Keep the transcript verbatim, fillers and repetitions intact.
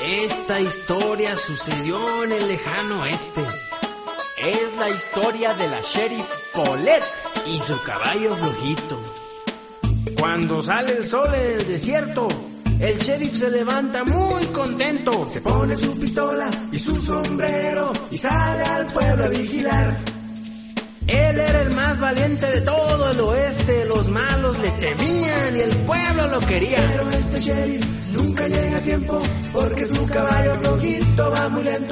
Esta historia sucedió en el lejano oeste. Es la historia de la sheriff Paulette y su caballo flojito. Cuando sale el sol en el desierto, el sheriff se levanta muy contento. Se pone su pistola y su sombrero y sale al pueblo a vigilar. Él era el más valiente de todo el oeste. Los malos le temían y el pueblo lo quería. Pero este sheriff nunca llega a tiempo porque su caballo flojito va muy lento.